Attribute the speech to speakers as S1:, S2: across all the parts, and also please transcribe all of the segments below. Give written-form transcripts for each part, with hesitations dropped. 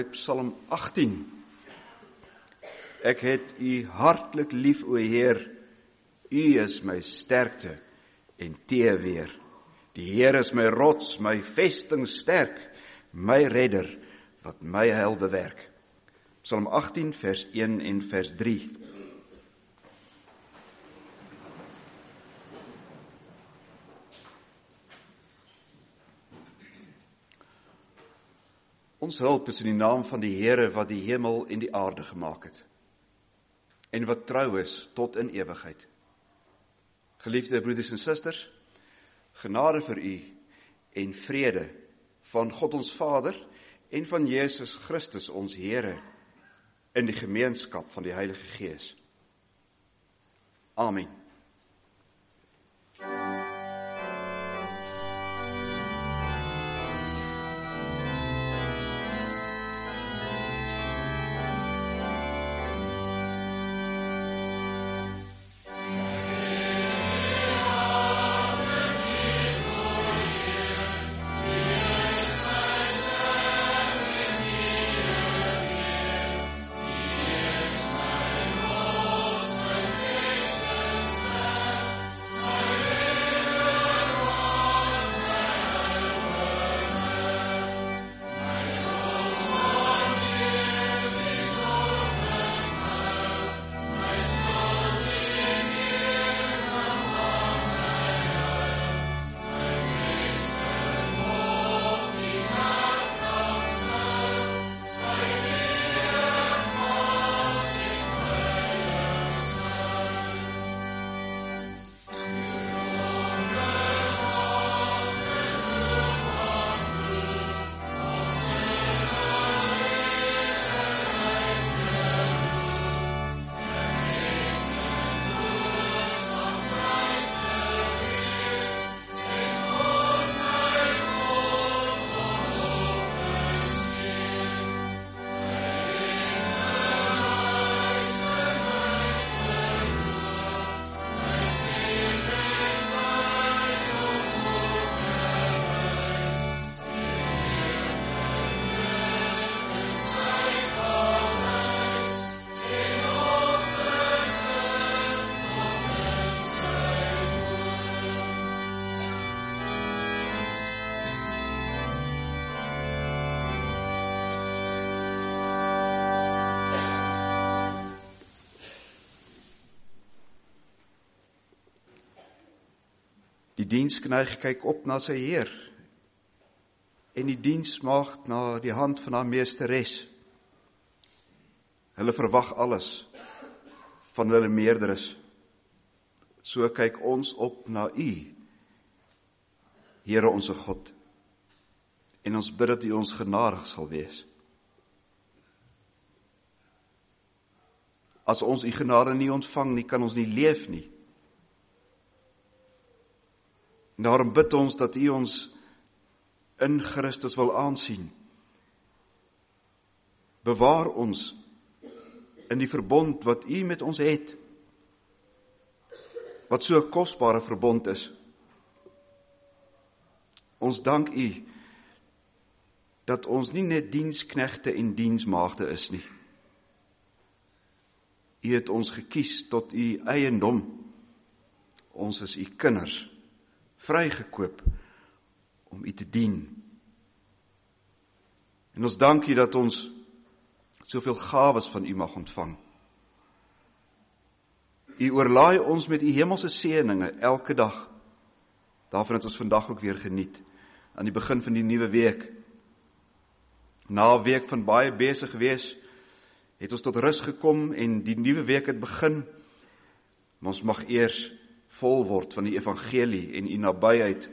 S1: Psalm 18. Ek het u hartlik lief, o Heer, u is my sterkte en teeweer. Die Heer is my rots, my vesting sterk, my redder, wat my heil bewerk. Psalm 18 vers 1 en vers 3. Ons hulp is in die naam van die Here wat die hemel en die aarde gemaak het, en wat trou is tot in ewigheid. Geliefde broeders en susters, genade vir u en vrede van God ons Vader en van Jesus Christus ons Here in die gemeenskap van die Heilige Gees. Amen. Die diensknegt kyk op na sy Heer, en die diensmaagd na die hand van haar meesteres. Hulle verwag alles van hulle meerderes. So kyk ons op na u, Here onse God, en ons bid dat u ons genadig sal wees. As ons u genade nie ontvang nie, kan ons nie leef nie. En daarom bid ons dat u ons in Christus wil aansien. Bewaar ons in die verbond wat u met ons het, wat so 'n kosbare verbond is. Ons dank u dat ons nie net diensknegte en diensmaagde is nie. U het ons gekies tot u eiendom. Ons is u kinders, vrygekoop om u te dien. En ons dank u dat ons soveel gawes van u mag ontvang. U oorlaai ons met u hemelse seëninge elke dag. Daarvan het ons vandag ook weer geniet, aan die begin van die nuwe week. Na 'n week van baie besig wees, het ons tot rus gekom en die nuwe week het begin. Maar ons mag eers vol word van die evangelie en u nabyheid.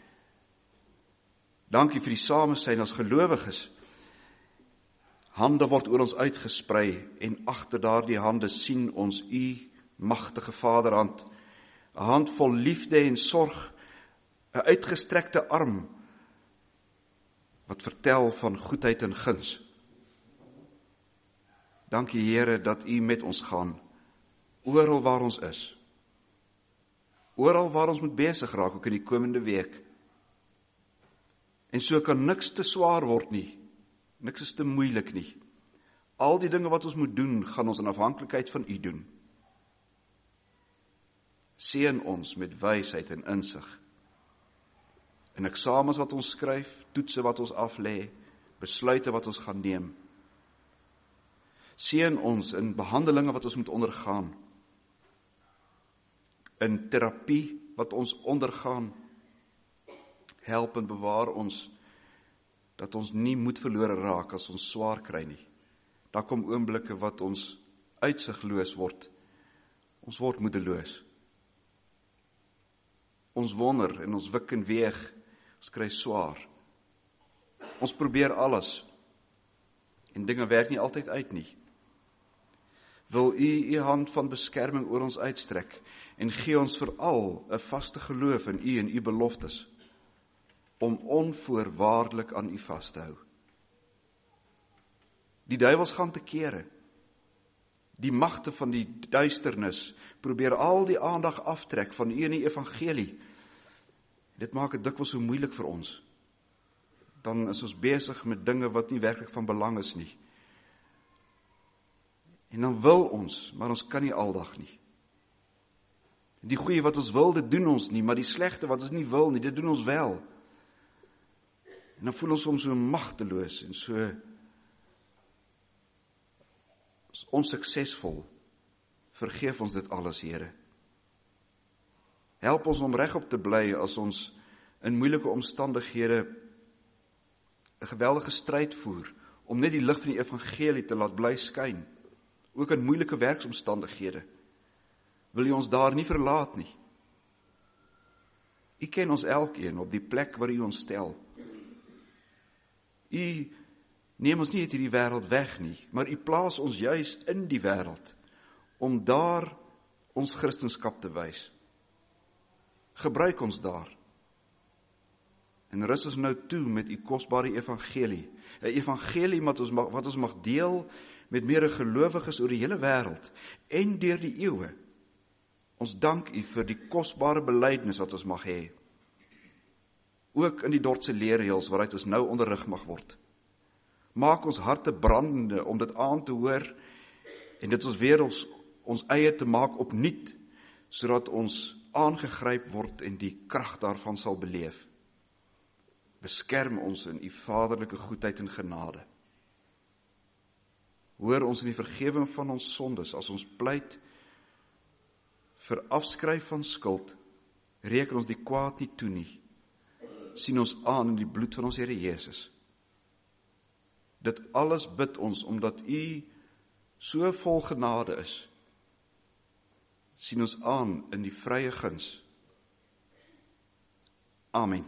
S1: Dankie vir die samesyn as gelowiges. Hande word oor ons uitgesprei en agter daardie hande sien ons u magtige Vaderhand. 'n Hand vol liefde en sorg, 'n uitgestrekte arm wat vertel van goedheid en guns. Dankie Here dat u met ons gaan, oral waar ons is. Oral waar ons moet besig raak, ook in die komende week. En so kan niks te swaar word nie, Niks is te moeilik nie. Al die dinge wat ons moet doen, gaan ons in afhanklikheid van U doen. Seën ons met wysheid en insig. In eksamens wat ons skryf, toetse wat ons aflê, besluite wat ons gaan neem. Seën ons in behandelinge wat ons moet ondergaan. In terapie wat ons ondergaan. Help en bewaar ons, dat ons nie moed verlore raak as ons swaar kry nie. Daar kom oomblikke wat ons uitsigloos word. Ons word moedeloos. Ons wonder en ons wik en weeg, ons kry swaar. Ons probeer alles, en dinge werk nie altyd uit nie. Wil U hand van beskerming oor ons uitstrek, en gee ons veral 'n vaste geloof in U en U beloftes, om onvoorwaardelik aan U vas te hou. Die duiwels gaan te kere. Die magte van die duisternis probeer al die aandag aftrek van U en die evangelie. Dit maak dit dikwels so moeilik vir ons. Dan is ons besig met dinge wat nie werklik van belang is nie. En dan wil ons, maar ons kan nie aldag nie. Die goeie wat ons wil, dit doen ons nie, maar die slegte wat ons nie wil nie, dit doen ons wel. En dan voel ons soms so magteloos en so onsuksesvol. Vergeef ons dit alles, Here. Help ons om regop te bly as ons in moeilike omstandighede 'n geweldige stryd voer, om net die lig van die evangelie te laat bly skyn, ook in moeilike werksomstandighede. Wil U ons daar nie verlaat nie. U ken ons elkeen op die plek waar U ons stel. U neem ons nie uit hierdie wêreld weg nie, maar U plaas ons juis in die wêreld, om daar ons Christendom te wys. Gebruik ons daar. En rus ons nou toe met U kosbare evangelie. 'n Evangelie wat ons mag deel met meerdere gelowiges oor die hele wêreld en deur die eeue. Ons dank U vir die kosbare belydenis wat ons mag hê. Ook in die Dordtse leerreëls waaruit ons nou onderrig mag word. Maak ons harte brandende om dit aan te hoor en dit ons weer ons eie te maak opnuut, sodat ons aangegryp word en die krag daarvan sal beleef. Beskerm ons in U vaderlike goedheid en genade. Hoor ons in die vergewing van ons sondes as ons pleit vir afskryf van skuld. Reken ons die kwaad nie toe nie. Sien ons aan in die bloed van ons Here Jesus. Dit alles bid ons omdat U so vol genade is. Sien ons aan in die vrye guns. Amen.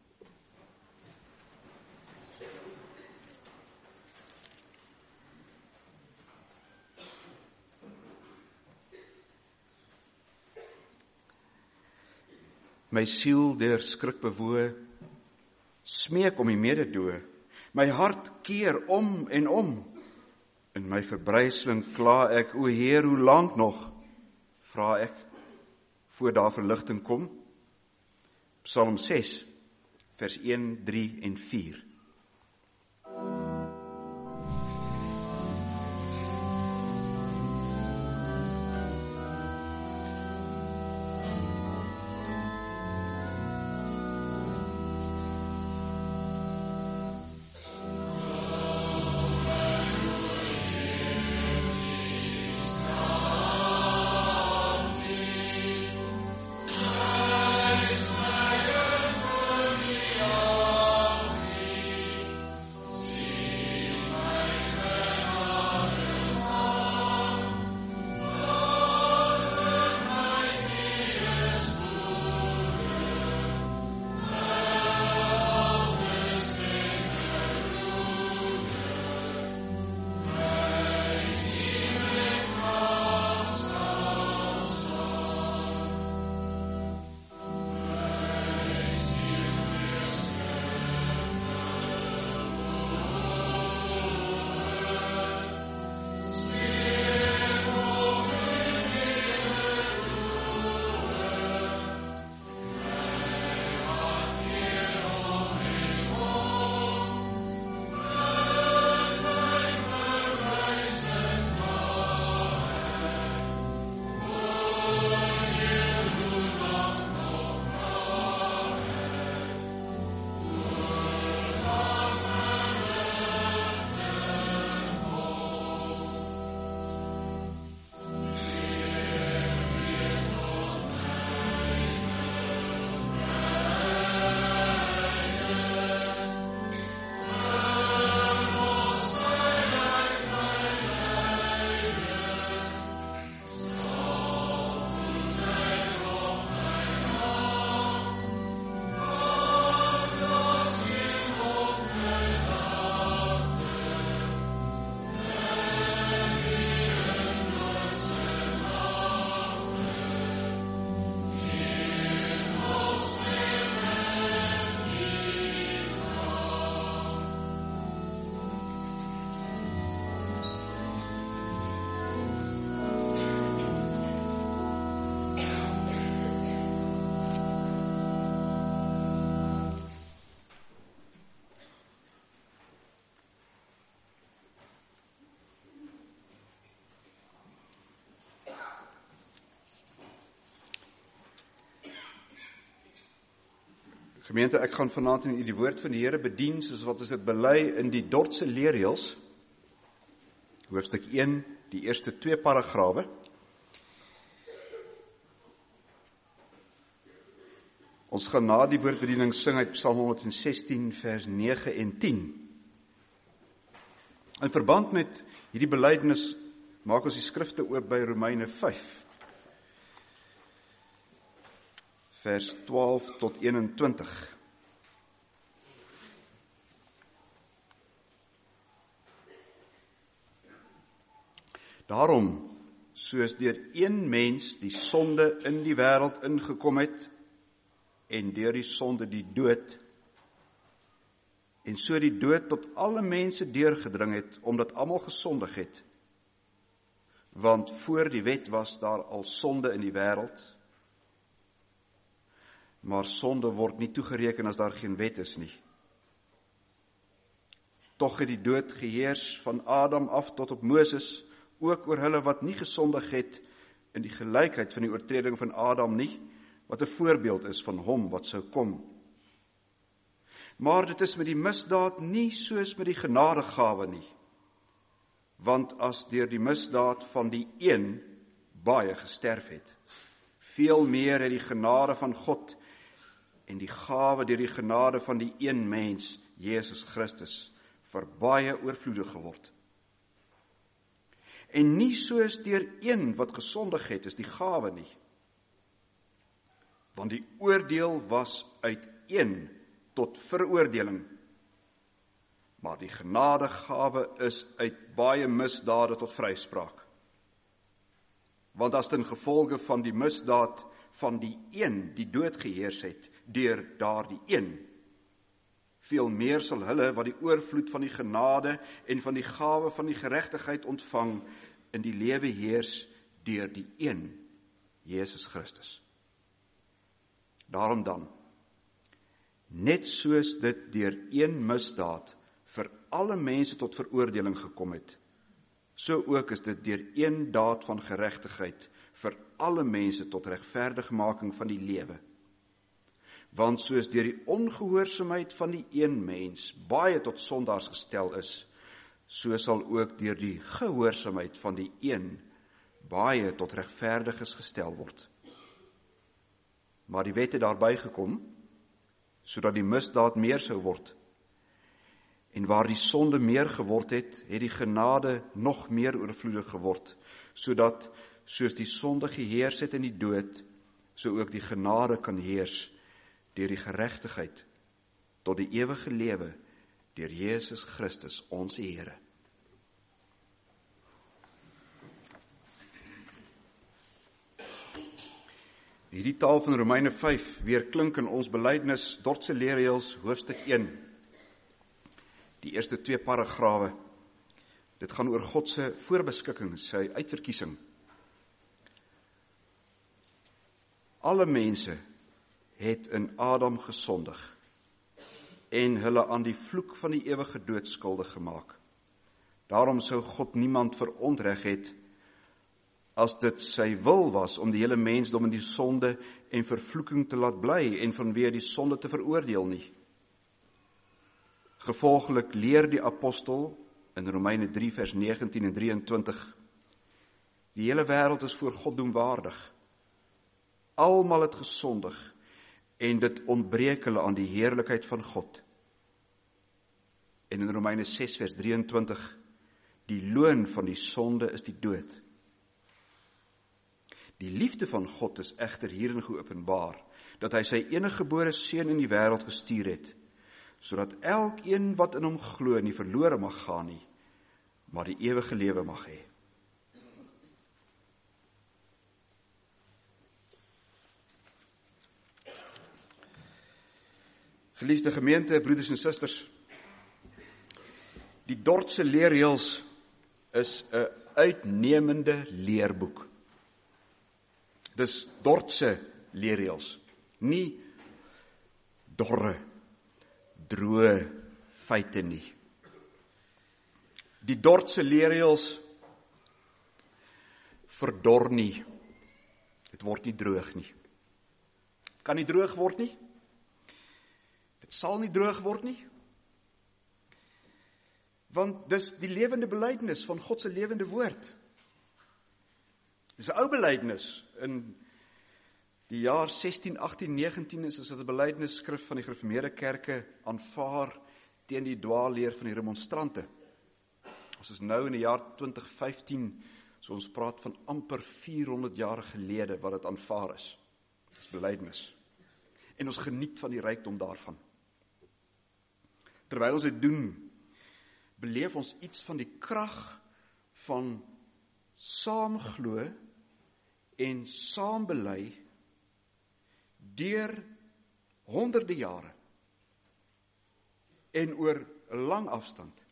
S1: My siel deur skrik bewoe, smeek om U mededoe. My hart keer om en om. In my verbryseling kla ek, o Heer, hoe lank nog? Vra ek, voor daar verligting kom. Psalm 6, vers 1, 3 en 4. Gemeente, ek gaan vanaand in die woord van die Here bedien, soos wat ons dit bely in die Dordtse leerreëls, hoofstuk 1, die eerste 2 paragrawe. Ons gaan na die woordbediening sing uit Psalm 116 vers 9 en 10. In verband met hierdie belydenis maak ons die skrifte oop by Romeine 5. Vers 12 tot 21. Daarom, soos deur een mens die sonde in die wêreld ingekom het, en deur die sonde die dood, en so die dood tot alle mense deurgedring het, omdat almal gesondig het. Want voor die wet was daar al sonde in die wêreld, maar sonde word nie toegereken as daar geen wet is nie. Tog het die dood geheers van Adam af tot op Moses, ook oor hulle wat nie gesondig het in die gelykheid van die oortreding van Adam nie, wat 'n voorbeeld is van hom wat sou kom. Maar dit is met die misdaad nie soos met die genadegawe nie, want as deur die misdaad van die een baie gesterf het, veel meer het die genade van God en die gawe deur die genade van die een mens, Jesus Christus, vir baie oorvloedig geword. En nie soos deur een wat gesondig het, is die gawe nie. Want die oordeel was uit een tot veroordeling, maar die genadegawe is uit baie misdade tot vryspraak. Want as ten gevolge van die misdaad van die een die dood geheers het, deur daardie een, veel meer sal hulle wat die oorvloed van die genade en van die gawe van die geregtigheid ontvang, in die lewe heers deur die een, Jesus Christus. Daarom dan, net soos dit deur een misdaad vir alle mense tot veroordeling gekom het, so ook is dit deur een daad van geregtigheid vir alle mense tot regverdigmaking van die lewe. Want soos deur die ongehoorsaamheid van die een mens baie tot sondaars gestel is, so sal ook deur die gehoorsaamheid van die een baie tot regverdiges gestel word. Maar die wet het daarby gekom, sodat die misdaad meer sou word. En waar die sonde meer geword het, het die genade nog meer oorvloedig geword, sodat, soos die sonde geheers het in die dood, so ook die genade kan heers deur die geregtigheid tot die ewige lewe deur Jesus Christus, ons Here. Hierdie taal van Romeine 5 weer klink in ons belydenis Dordtse leerreëls hoofstuk 1. Die eerste 2 paragrawe. Dit gaan oor God se voorbeskikking, sy uitverkiesing. Alle mense het in Adam gesondig en hulle aan die vloek van die ewige dood skuldig gemaak. Daarom sou God niemand verontreg het as dit sy wil was om die hele mensdom in die sonde en vervloeking te laat bly en vanweë die sonde te veroordeel nie. Gevolglik leer die apostel in Romeine 3 vers 19 en 23, die hele wêreld is voor God doemwaardig. Almal het gesondig en dit ontbreek hulle aan die heerlikheid van God. En in Romeine 6 vers 23, die loon van die sonde is die dood. Die liefde van God is egter hierin geopenbaar, dat hy sy eniggebore seun in die wêreld gestuur het, sodat elkeen wat in hom glo nie verlore mag gaan nie, maar die ewige lewe mag hê. Geliefde gemeente, broeders en susters, die Dordtse leerreëls is 'n uitnemende leerboek. Dis Dordtse leerreëls, nie dorre, droë feite nie. Die Dordtse leerreëls verdor nie. Dit word nie droog nie. Kan nie droog word nie. sal nie droog word nie. Want dis die lewende belydenis van God se lewende woord. Dis 'n ou belydenis. In die jaar 16, 18, 19 is dit 'n belydenisskrif van die gereformeerde kerke aanvaar teen die dwaalleer van die remonstrante. Ons is nou in die jaar 2015, so ons praat van amper 400 jaar gelede wat dit aanvaar is. Dis belydenis. En ons geniet van die rykdom daarvan. Terwyl ons dit doen, beleef ons iets van die krag van saamglo en saambely deur honderde jare en oor 'n lang afstand.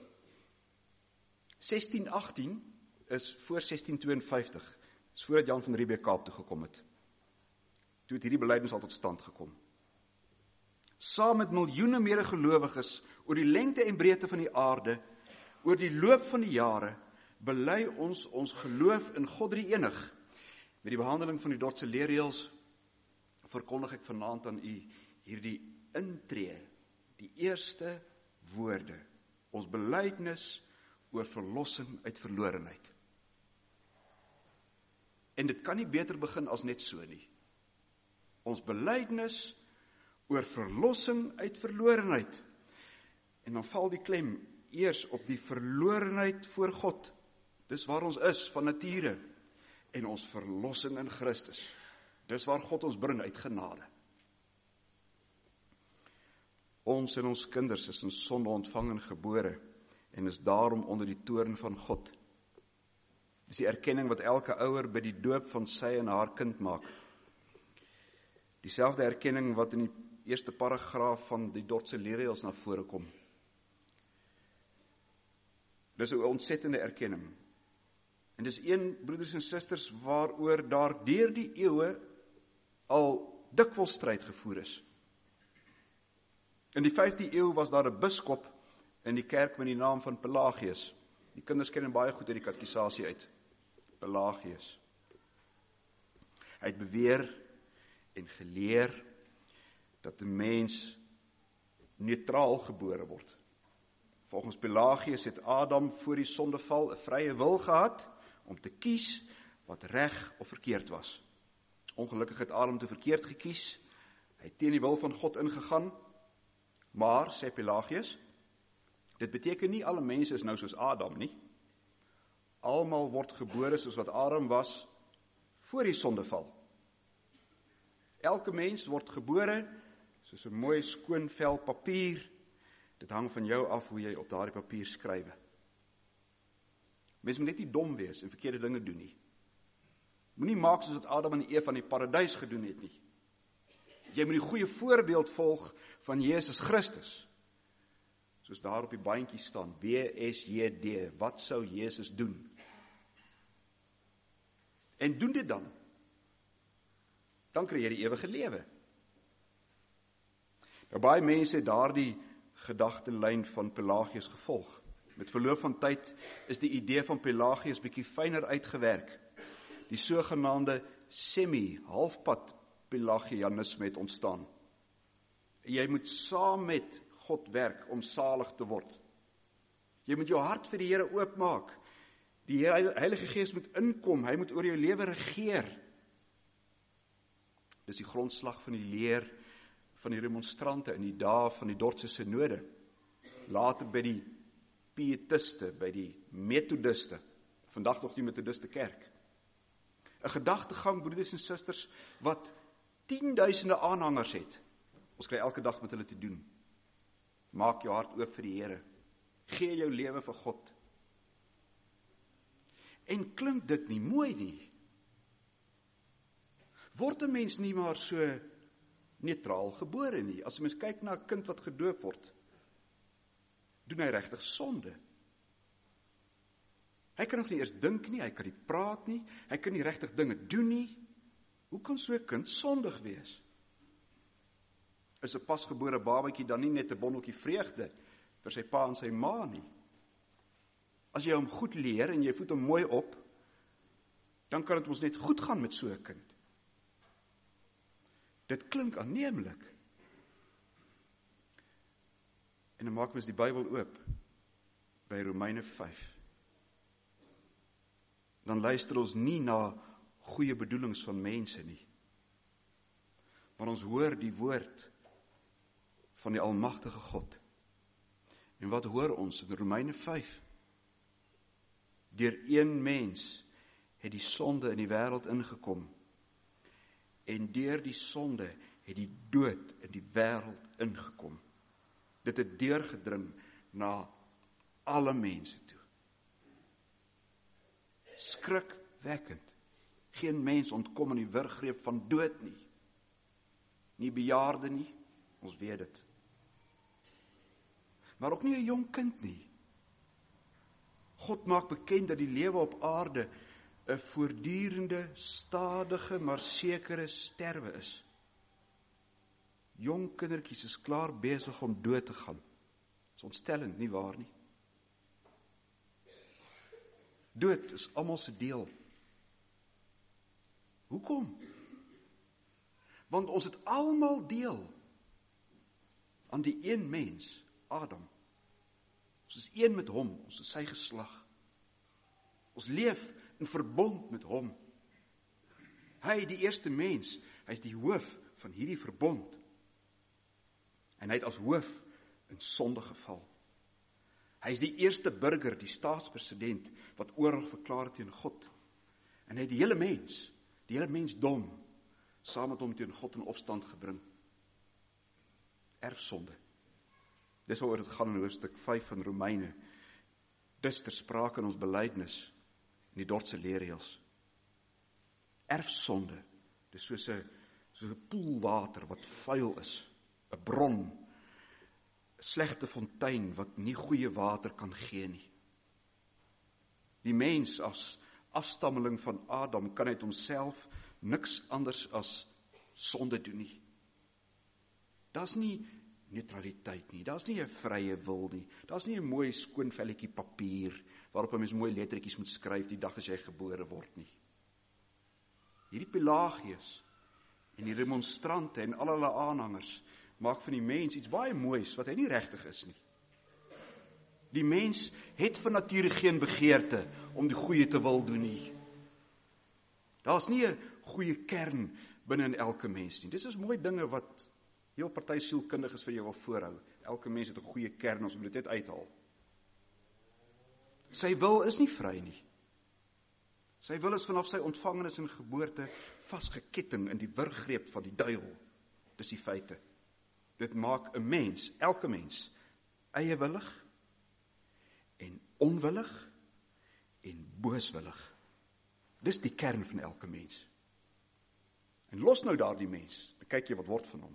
S1: 1618 is voor 1652, is voordat Jan van Riebeeck Kaap toe gekom het. Toe het hierdie belydenis al tot stand gekom. Saam met miljoene medegelowiges oor die lengte en breedte van die aarde, oor die loop van die jare, bely ons geloof in God drie enig. Met die behandeling van die Dordtse leerreëls verkondig ek vanaand aan u hierdie intree, die eerste woorde, ons belydenis oor verlossing uit verlorenheid. En dit kan nie beter begin as net so nie. Ons belydenis oor verlossing uit verlorenheid. En dan val die klem eers op die verlorenheid voor God. Dis waar ons is van nature. En ons verlossing in Christus. Dis waar God ons bring uit genade. Ons en ons kinders is in sonde ontvang en gebore en is daarom onder die toorn van God. Dis die erkenning wat elke ouer by die doop van sy en haar kind maak. Dieselfde erkenning wat in die eerste paragraaf van die Dordtse leerreëls na vore kom. Dis 'n ontsettende erkenning. En dis een, broeders en susters, waaroor daar deur die eeue al dikwels stryd gevoer is. In die 5de eeu was daar 'n biskop in die kerk met die naam van Pelagius. Die kinders ken hom baie goed uit die katekisasie uit. Pelagius. Hy het beweer en geleer dat 'n mens neutraal gebore word. Volgens Pelagius het Adam voor die sondeval 'n vrye wil gehad om te kies wat reg of verkeerd was. Ongelukkig het Adam te verkeerd gekies. Hy het teen die wil van God ingegaan. Maar, sê Pelagius, dit beteken nie alle mense is nou soos Adam nie. Almal word gebore soos wat Adam was voor die sondeval. Elke mens word gebore soos 'n mooi skoon vel papier. Dit hang van jou af hoe jy op daardie papier skryf. Mens moet net nie dom wees en verkeerde dinge doen nie. Moenie maak soos wat Adam en Eva in die paradys gedoen het nie. Jy moet die goeie voorbeeld volg van Jesus Christus. Soos daar op die bandjie staan, WSJD, wat sou Jesus doen? En doen dit dan. Dan kry jy die ewige lewe. Nou baie mense het daardie gedagtelyn van Pelagius gevolg. Met verloop van tyd is die idee van Pelagius bietjie fyner uitgewerk. Die sogenaamde halfpad Pelagianisme het ontstaan. Jy moet saam met God werk om salig te word. Jy moet jou hart vir die Here oopmaak. Die Heilige Gees moet inkom, hy moet oor jou lewe regeer. Dis die grondslag van die leer van die remonstrante in die dae van die Dordtse synode. Later by die pietiste, by die methodiste, vandag nog die methodiste kerk. 'n gedagtegang, broeders en susters, wat 10.000 aanhangers het. Ons kry elke dag met hulle te doen. Maak jou hart oop vir die Here. Gee jou lewe vir God. En klink dit nie mooi nie? Word 'n mens nie maar so neutraal gebore nie? As 'n mens kyk na 'n kind wat gedoop word, doen hy regtig sonde? Hy kan nog nie eers dink nie, hy kan nie praat nie, hy kan nie regtig dinge doen nie. Hoe kan so 'n kind sondig wees? Is 'n pasgebore babatjie dan nie net 'n bondeltjie vreugde vir sy pa en sy ma nie? As jy hom goed leer en jy voed hom mooi op, dan kan dit ons net goed gaan met so 'n kind. Dit klink aanneemlik. En dan maak ons die Bybel oop by Romeine 5. Dan luister ons nie na goeie bedoelings van mense nie. Maar ons hoor die woord van die almagtige God. En wat hoor ons in Romeine 5? Deur een mens het die sonde in die wêreld ingekom. En deur die sonde het die dood in die wêreld ingekom. Dit het deurgedring na alle mense toe. Skrikwekkend. Geen mens ontkom aan die wurggreep van dood nie. Nie bejaarde nie, ons weet dit. Maar ook nie 'n jong kind nie. God maak bekend dat die lewe op aarde 'n voortdurende, stadige, maar sekere sterwe is. Jong kindertjies is klaar besig om dood te gaan. Dis ontstellend, nie waar nie? Dood is almal se deel. Hoekom? Want ons het almal deel aan die een mens, Adam. Ons is een met hom, ons is sy geslag. Ons leef in verbond met hom. Hy, die eerste mens, hy is die hoof van hierdie verbond. En hy het as hoof in sonde geval. Hy is die eerste burger, die staatspresident, wat oorlog verklaar het teen God. En hy het die hele mensdom, saam met hom teen God in opstand gebring. Erfsonde. Dis waaroor dit gaan in hoofstuk 5 van Romeine. Dis ter sprake in ons belydenis, in die Dordtse leerreëls. Erfsonde, dis soos 'n poel water wat vuil is, 'n bron, 'n slegte fontein wat nie goeie water kan gee nie. Die mens as afstammeling van Adam kan uit homself niks anders as sonde doen nie. Daar's nie neutraliteit nie, daar's nie 'n vrye wil nie, daar's nie 'n mooi skoon velletjie papier waarop 'n mens mooi lettertjies moet skryf die dag as jy gebore word nie. Hierdie Pelagius en die remonstrante en al hulle aanhangers maak van die mens iets baie moois wat hy nie regtig is nie. Die mens het van nature geen begeerte om die goeie te wil doen nie. Daar's nie 'n goeie kern binne in elke mens nie. Dis is mooi dinge wat heel party sielkundiges vir jou wil voorhou. Elke mens het 'n goeie kern, ons moet dit net uithaal. Sy wil is nie vry nie. Sy wil is vanaf sy ontvangenis en geboorte vasgeketting in die wurggreep van die duiwel. Dis die feite. Dit maak 'n mens, elke mens, eiewillig en onwillig en booswillig. Dis die kern van elke mens. En los nou daardie mens, dan kyk jy wat word van hom.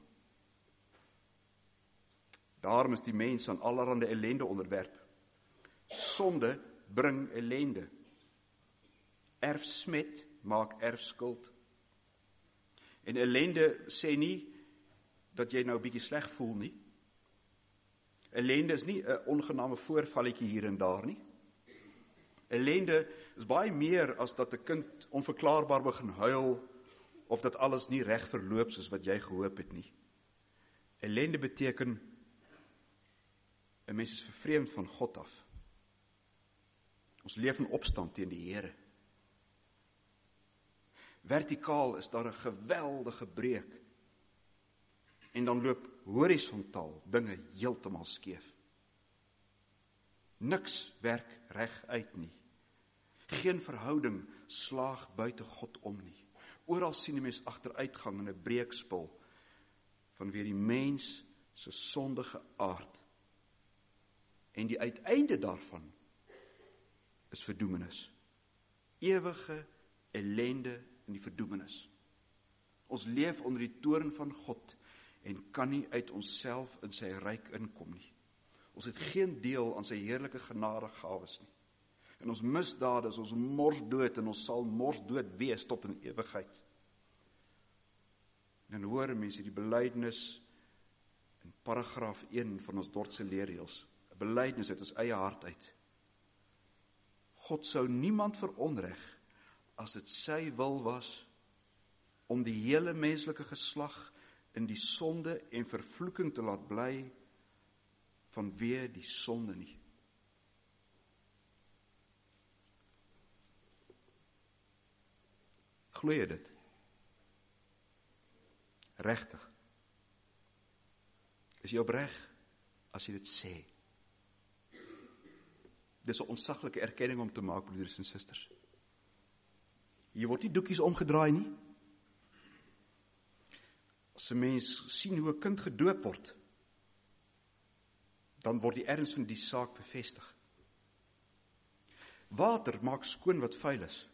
S1: Daarom is die mens aan allerhande ellende onderwerp. Sonde bring ellende. Erfsmet maak erfskuld. En ellende sê nie dat jy nou 'n bietjie sleg voel nie. Ellende is nie 'n ongename voorvalletjie hier en daar nie. Ellende is baie meer as dat 'n kind onverklaarbaar begin huil of dat alles nie reg verloop soos wat jy gehoop het nie. Ellende beteken 'n mens is vervreemd van God af. Ons leef in opstand teen die Here. Vertikaal is daar 'n geweldige breuk. En dan loop horisontaal dinge heeltemal skeef. Niks werk reg uit nie. Geen verhouding slaag buite God om nie. Oral sien die mens agteruitgang en 'n breekspil vanweer die mens se sondige aard. En die uiteinde daarvan is verdoemenis. Ewige ellende in die verdoemenis. Ons leef onder die toorn van God en kan nie uit onsself in sy ryk inkom nie. Ons het geen deel aan sy heerlike genadegawes nie. En ons misdade is ons morsdood en ons sal morsdood wees tot in ewigheid. En dan hoor mense die belydenis in paragraaf 1 van ons Dordtse leerreëls. 'n Belydenis uit ons eie hart uit. God sou niemand veronreg as dit sy wil was om die hele menslike geslag in die sonde en vervloeking te laat bly vanweë die sonde nie. Glo jy dit? Regtig? Is jy opreg as jy dit sê? Dis 'n ontsaglike erkenning om te maak, broeders en susters. Hier word nie doekies omgedraai nie. As 'n mens sien hoe 'n kind gedoop word, dan word die erns van die saak bevestig. Water maak skoon wat vuil is.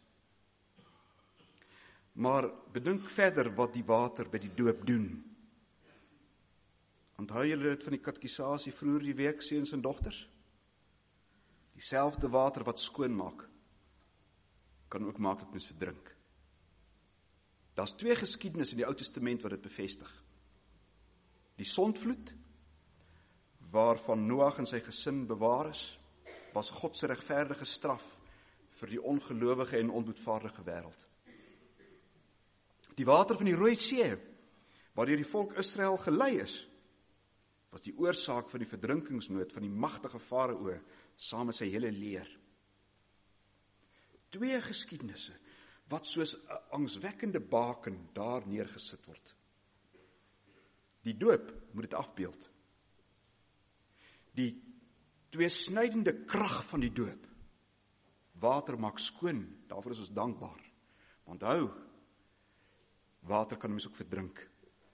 S1: Maar bedink verder wat die water by die doop doen. Onthou julle dit van die katekisasie vroeër die week, seuns en dogters? Dieselfde water wat skoon maak, kan ook maak dat mens verdrink. Daar's 2 geskiedenisse in die Ou Testament wat dit bevestig. Die sondvloed, waarvan Noag en sy gesin bewaar is, was God se regverdige straf vir die ongelowige en onboedvaardige wêreld. Die water van die Rooi See, waardeur die volk Israel gelei is, was die oorsaak van die verdrinkingsnood van die magtige Farao saam met sy hele leer. 2 geskiedenisse wat soos 'n angswekkende baken daar neergesit word. Die doop moet dit afbeeld. Die tweesnydende krag van die doop. Water maak skoon, daarvoor is ons dankbaar. Onthou, water kan mens ook verdrink.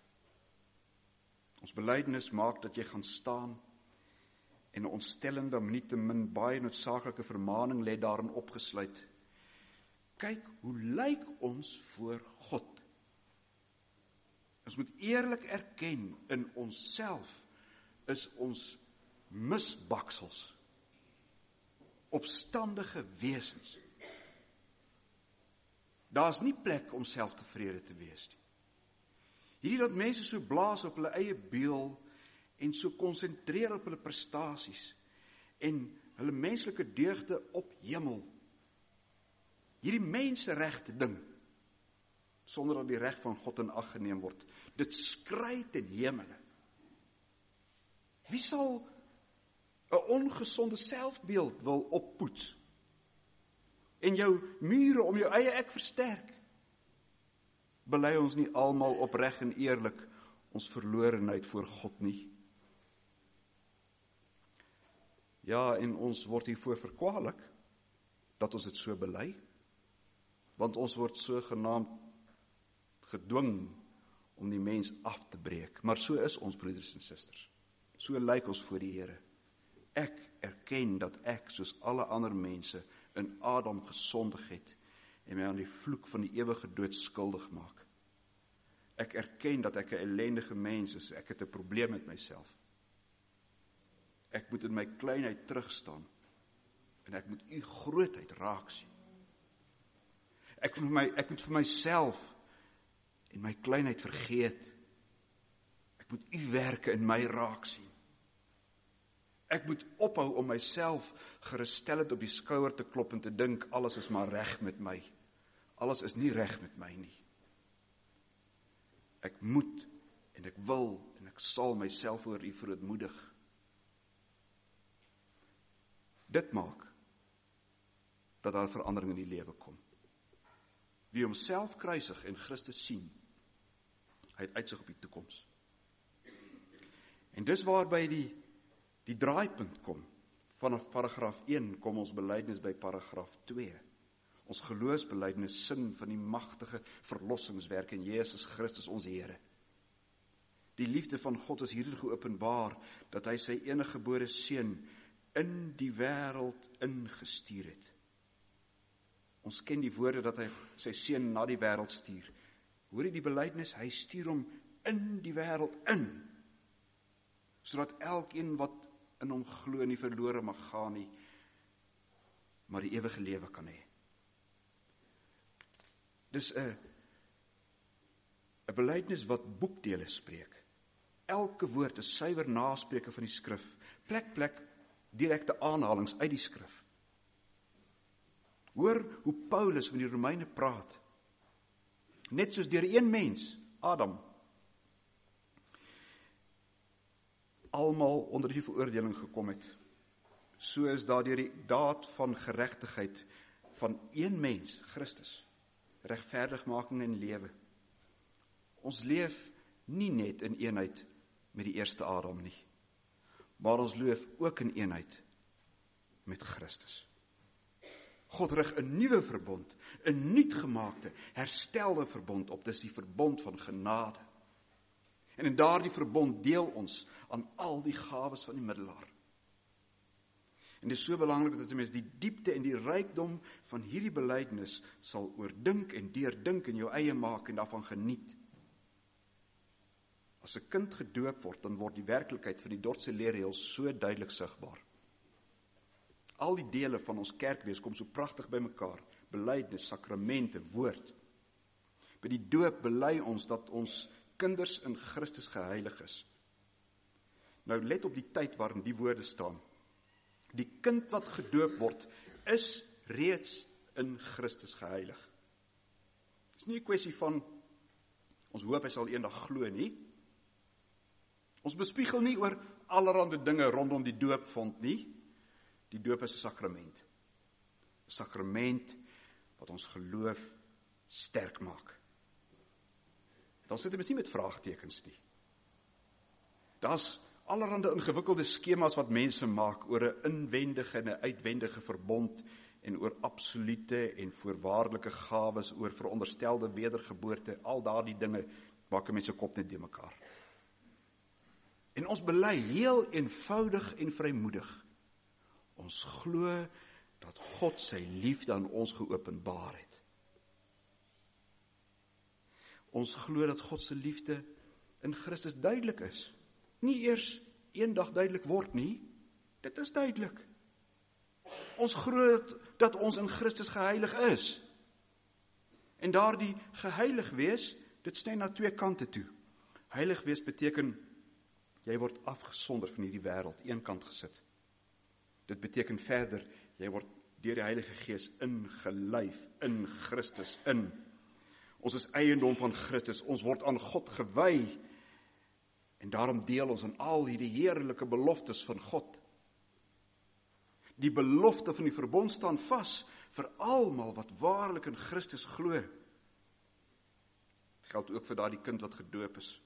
S1: Ons belydenis maak dat jy gaan staan en 'n ontstellende, maar nietemin baie noodsaaklike vermaning lê daarin opgesluit. Kyk, hoe lyk ons voor God? Ons moet eerlik erken, in onsself is ons misbaksels, opstandige wesens. Daar's nie plek om selftevrede te wees nie. Hierdie dat mense so blaas op hulle eie beeld en so konsentreer op hulle prestasies en hulle menslike deugde op hemel. Hierdie menseregte ding, sonder dat die reg van God in ag geneem word, dit skrei ten hemele. Wie sal 'n ongesonde selfbeeld wil oppoets en jou mure om jou eie ek versterk? Bely ons nie almal opreg en eerlik ons verlorenheid voor God nie? Ja, en ons word hiervoor verkwalik dat ons dit so bely, want ons word sogenaamd gedwing om die mens af te breek. Maar so is ons, broeders en susters. So lyk ons voor die Here. Ek erken dat ek, soos alle ander mense, in Adam gesondig het en my aan die vloek van die ewige dood skuldig maak. Ek erken dat ek 'n ellendige mens is. Ek het 'n probleem met myself. Ek moet in my kleinheid terugstaan en ek moet u grootheid raak sien. Ek moet vir myself en my kleinheid vergeet. Ek moet u werke in my raak sien. Ek moet ophou om myself gerusstellend op die skouer te klop en te dink, alles is maar reg met my. Alles is nie reg met my nie. Ek moet en ek wil en ek sal myself voor u verootmoedig. Dit maak dat daar verandering in die lewe kom. Wie homself kruisig en Christus sien, hy het uitsig op die toekoms. En dis waarby die draaipunt kom. Vanaf paragraaf 1 kom ons belydenis by paragraaf 2. Ons geloofsbelydenis sing van die magtige verlossingswerk in Jesus Christus ons Here. Die liefde van God is hierin geopenbaar, dat hy sy enige gebore seun in die wêreld ingestuur het. Ons ken die woorde dat hy sy seun na die wêreld stuur. Hoor jy die belydenis? Hy stuur hom in die wêreld in, sodat elkeen wat in hom glo nie verlore mag gaan nie, maar die ewige lewe kan hê. Dis 'n belydenis wat boekdele spreek. Elke woord is suiwer naspreuke van die skrif. Plek, direkte aanhalings uit die skrif. Hoor hoe Paulus met die Romeine praat. Net soos deur een mens, Adam. almal onder die veroordeling gekom het, so is daar deur die daad van geregtigheid van een mens, Christus, regverdigmaking en lewe. Ons leef nie net in eenheid met die eerste Adam nie, maar ons leef ook in eenheid met Christus. God rig 'n nuwe verbond, 'n nuutgemaakte, herstelde verbond op, dis die verbond van genade. En in daardie verbond deel ons aan al die gawes van die middelaar. En dit is so belangrik dat 'n mens die diepte en die rykdom van hierdie belydenis sal oordink en deurdink en jou eie maak en daarvan geniet. As 'n kind gedoop word, dan word die werklikheid van die Dordtse leerreëls so duidelik sigbaar. Al die dele van ons kerkwees kom so pragtig by mekaar, belydenis, sakramente, woord. By die doop bely ons dat ons kinders in Christus geheilig is. Nou let op die tyd waarin die woorde staan. Die kind wat gedoop word, is reeds in Christus geheilig. Dit is nie 'n kwessie van, ons hoop hy sal eendag glo nie. Ons bespiegel nie oor allerhande dinge rondom die doopvond nie. Die doop is 'n sakrament. 'n Sakrament wat ons geloof sterk maak. Dan sit ons nie met vraagtekens nie. Daar's allerhande ingewikkelde skemas wat mense maak oor 'n inwendige en 'n uitwendige verbond en oor absolute en voorwaardelike gawes, oor veronderstelde wedergeboorte, al daardie dinge maak 'n mens se kop net de mekaar. En ons bely heel eenvoudig en vrymoedig. Ons glo dat God sy liefde aan ons geopenbaar het. Ons glo dat God se liefde in Christus duidelik is. Nie eers eendag duidelik word nie, dit is duidelik. Ons glo dat ons in Christus geheilig is. En daardie geheilig wees, dit sny na twee kante toe. Heilig wees beteken, jy word afgesonder van hierdie wêreld, een kant gesit. Dit beteken verder, jy word deur die Heilige Gees ingelyf in Christus in. Ons is eiendom van Christus, ons word aan God gewy, en daarom deel ons aan al hierdie heerlike beloftes van God. Die belofte van die verbond staan vas vir almal wat waarlik in Christus glo. Geld ook vir daardie kind wat gedoop is.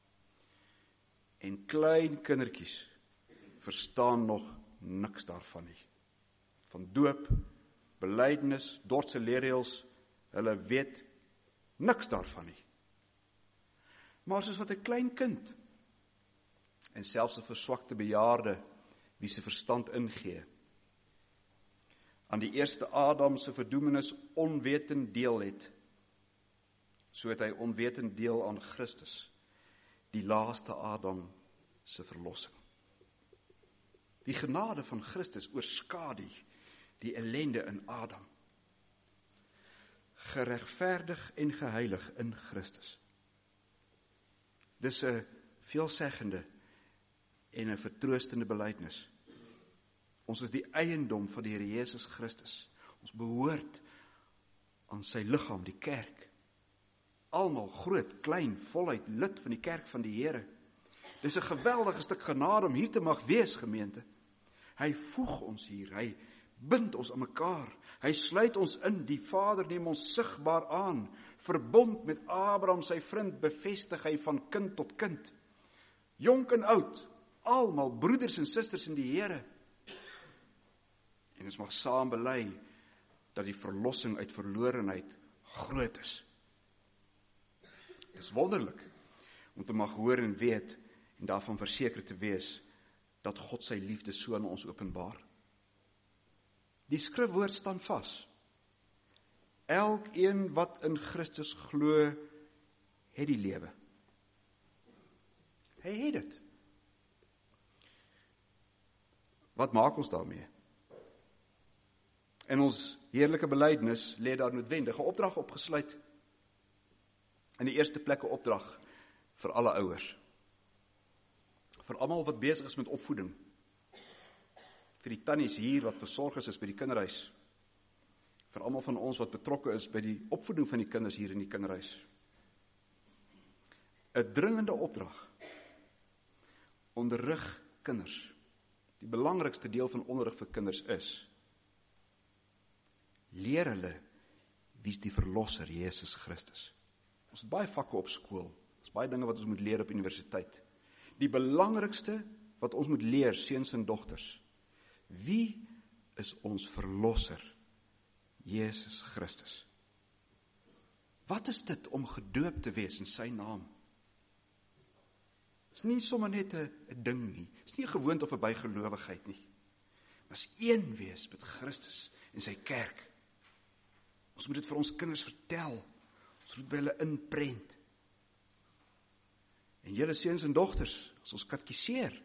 S1: En klein kindertjies verstaan nog niks daarvan nie. Van doop, belydenis, Dordtse leerreëls, hulle weet niks daarvan nie. Maar soos wat 'n klein kind, en selfs 'n verswakte bejaarde, wie se verstand ingee, aan die eerste Adam se verdoemenis onwetend deel het, so het hy onwetend deel aan Christus, die laaste Adam se verlossing. Die genade van Christus oorskadu die ellende in Adam. Geregverdig en geheilig in Christus. Dis 'n veelzeggende en 'n vertroostende belydenis. Ons is die eiendom van die Here Jesus Christus. Ons behoort aan sy liggaam, die kerk. Almal groot, klein, voluit lid van die kerk van die Here. Dis 'n geweldige stuk genade om hier te mag wees, gemeente. Hy voeg ons hier, hy bind ons aan mekaar. Hy sluit ons in, die Vader neem ons sigbaar aan. Verbond met Abraham, sy vriend, bevestig hy van kind tot kind. Jonk en oud, almal broeders en susters in die Here. En ons mag saam bely dat die verlossing uit verlorenheid groot is. Dit is wonderlik om te mag hoor en weet en daarvan verseker te wees dat God sy liefde so aan ons openbaar. Die skrifwoord staan vas. Elkeen wat in Christus glo, het die lewe. Hy het dit. Wat maak ons daarmee? In ons heerlike belydenis lê daar noodwendige opdrag opgesluit. In die eerste plek 'n opdrag vir alle ouers. Vir almal wat besig is met opvoeding. Vir die tannies hier wat versorgers is by die kinderhuis. Vir almal van ons wat betrokke is by die opvoeding van die kinders hier in die kinderhuis. 'n dringende opdrag onderrig kinders. Die belangrikste deel van onderrig vir kinders is, leer hulle wie is die verlosser, Jesus Christus. Ons het baie vakke op skool, ons baie dinge wat ons moet leer op universiteit. Die belangrikste wat ons moet leer, seuns en dogters, wie is ons verlosser, Jesus Christus? Wat is dit om gedoop te wees in sy naam? Dit is nie sommer net 'n ding nie, dit is nie 'n gewoonte of 'n bygelowigheid nie. Dit is een wees met Christus en sy kerk. Ons moet dit vir ons kinders vertel, ons moet by hulle inprent. En julle seuns en dogters, as ons katkiseer,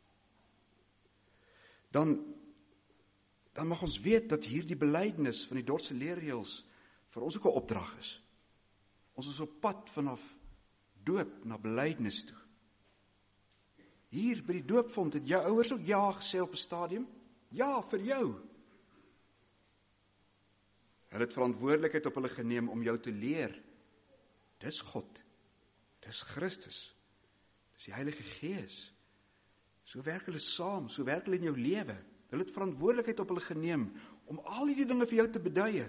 S1: dan mag ons weet dat hierdie belydenis van die Dordtse leerreëls vir ons ook 'n opdrag is. Ons is op pad vanaf doop na belydenis toe. Hier by die doopfonds het jou ouers ook ja gesê op 'n stadium? Ja, vir jou. Hulle het verantwoordelikheid op hulle geneem om jou te leer. Dis God. Dis Christus. Dis die Heilige Gees. So werk hulle saam, so werk hulle in jou lewe. Hulle het verantwoordelikheid op hulle geneem om al hierdie dinge vir jou te beduie.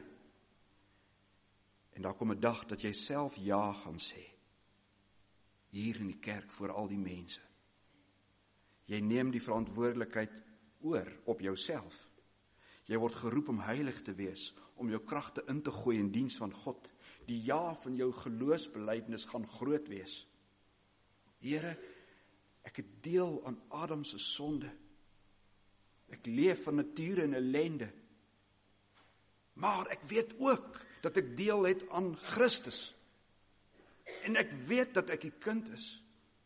S1: En daar kom 'n dag dat jy self ja gaan sê. Hier in die kerk voor al die mense. Jy neem die verantwoordelikheid oor op jouself. Jy word geroep om heilig te wees, om jou kragte in te gooi in diens van God. Die ja van jou geloofsbelydenis gaan groot wees. Here, ek het deel aan Adam se sonde. Ek leef van nature in ellende. Maar ek weet ook dat ek deel het aan Christus. En ek weet dat ek die kind is.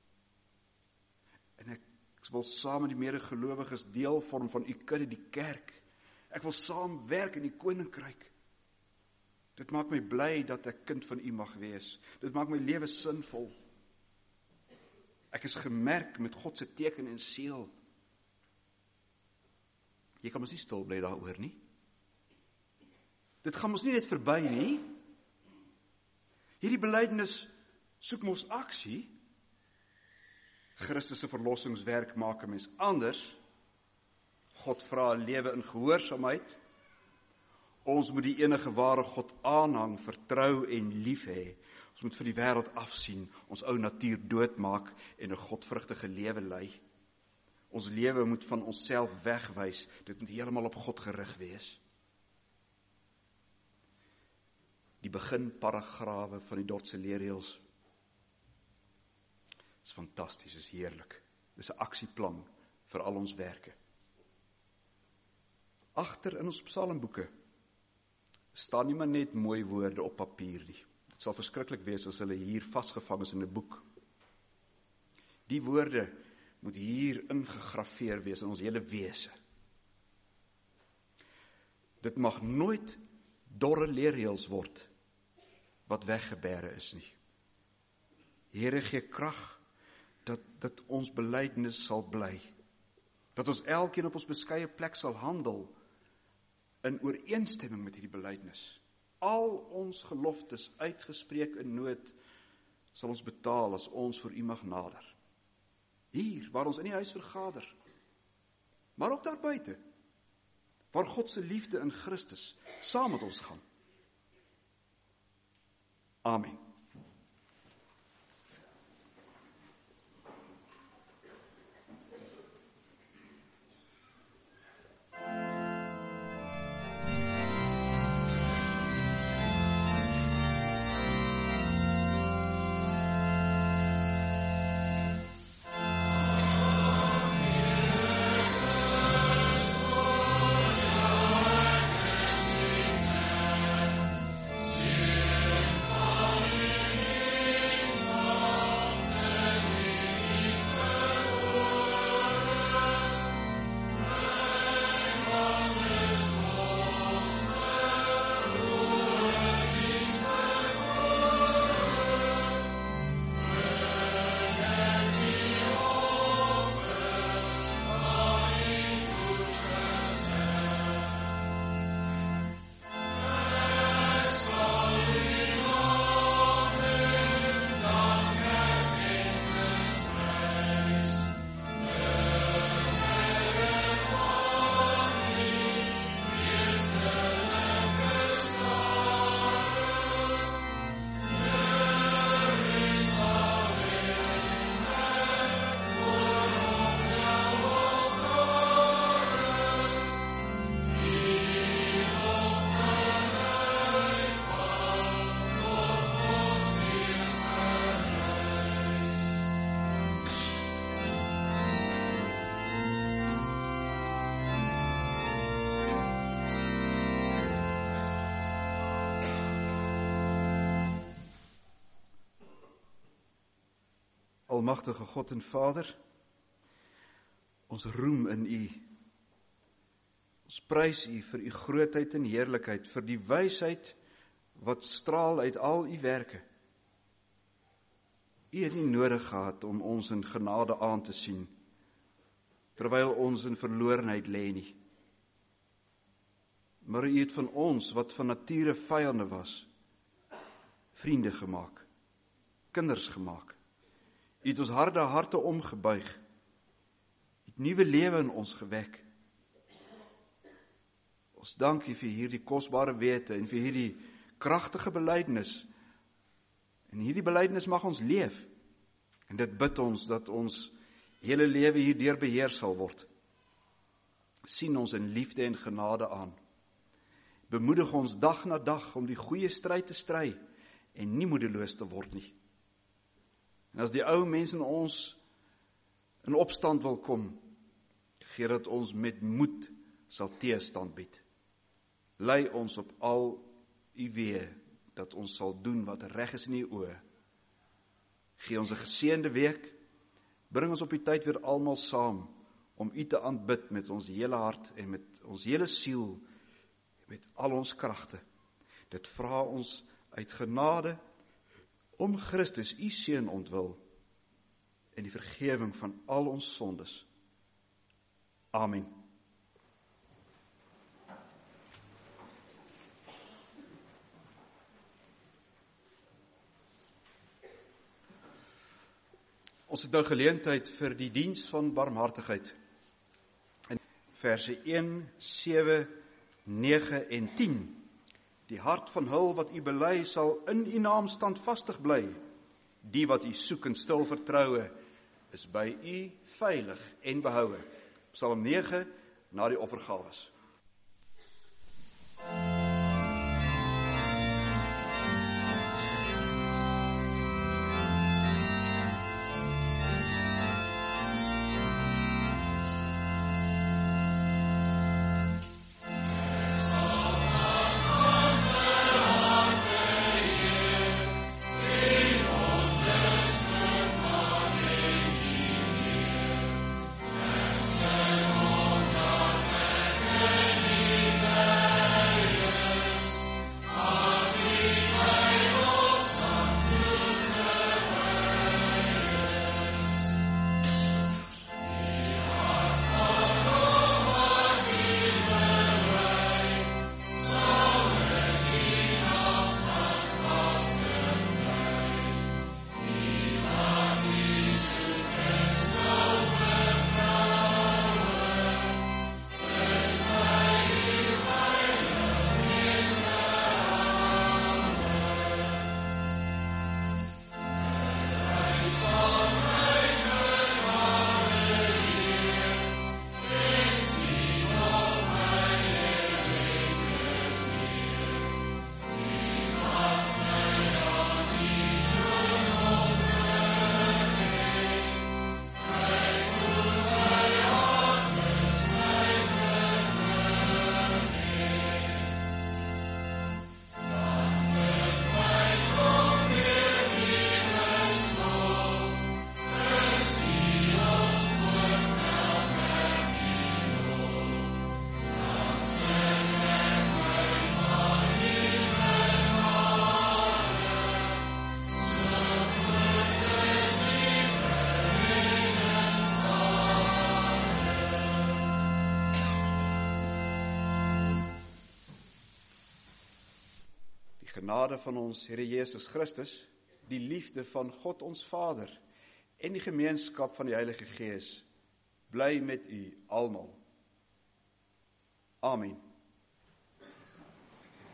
S1: En ek wil saam met die medegelowiges deel vorm van u kudde, die kerk. Ek wil saam werk in die koninkryk. Dit maak my bly dat ek kind van u mag wees. Dit maak my lewe sinvol. Ek is gemerk met God se teken en seël. Jy kan mos nie stil bly daaroor nie. Dit gaan ons nie net verby nie. Hierdie belydenis soek mos aksie. Christus se verlossingswerk maak 'n mens anders. God vra 'n lewe in gehoorsaamheid. Ons moet die enige ware God aanhang, vertrou en lief hê. Ons moet vir die wêreld afsien, ons ou natuur doodmaak en 'n godvrugtige lewe lei. Ons lewe moet van onsself wegwys, dit moet heeltemal op God gerig wees. Die beginparagrawe van die Dordtse leerreëls is fantasties, is heerlik. Dis 'n aksieplan vir al ons werke. Agter in ons psalmboeke staan nie maar net mooi woorde op papier nie. Dit sal verskriklik wees as hulle hier vasgevang is in 'n boek. Die woorde moet hier ingegrafeer wees in ons hele wese. Dit mag nooit dorre leerreëls word wat weggebêre is nie. Here, gee krag dat ons belydenis sal bly. Dat ons elkeen op ons beskeie plek sal handel in ooreenstemming met hierdie belydenis. Al ons geloftes uitgespreek in nood sal ons betaal as ons voor u mag nader. Hier, waar ons in die huis vergader, maar ook daar buite, waar God se liefde in Christus saam met ons gaan. Amen.
S2: Amen.
S1: Almagtige God en Vader, ons roem in U. Ons prys U vir U grootheid en heerlikheid, vir die wysheid wat straal uit al U werke. U het nie nodig gehad om ons in genade aan te sien, terwyl ons in verlorenheid lê nie. Maar U het van ons, wat van nature vyande was, vriende gemaak, kinders gemaak. U het ons harde harte omgebuig, U het nuwe lewe in ons gewek. Ons dank U vir hierdie kosbare wete en vir hierdie kragtige belydenis. En hierdie belydenis mag ons leef. En dit bid ons dat ons hele lewe hierdeur beheer sal word. Sien ons in liefde en genade aan. Bemoedig ons dag na dag om die goeie stryd te stry en nie moedeloos te word nie. En as die ou mens in ons in opstand wil kom, gee dat ons met moed sal teestand bied. Lei ons op al U weë, dat ons sal doen wat reg is in U oë. Gee ons 'n geseënde week, bring ons op die tyd weer almal saam, om U te aanbid met ons hele hart en met ons hele siel, met al ons kragte. Dit vra ons uit genade, om Christus U seun ontwil, en die vergewing van al ons sondes. Amen. Ons het nou geleentheid vir die diens van barmhartigheid. In verse 1, 7, 9 en 10. Die hart van hul wat U bely sal in U naam standvastig bly. Die wat U soek in stil vertroue is by U veilig en behoue. Psalm 9 na die offergawes. Genade van ons Here Jesus Christus, die liefde van God ons Vader en die gemeenskap van die Heilige Gees bly met u almal. Amen.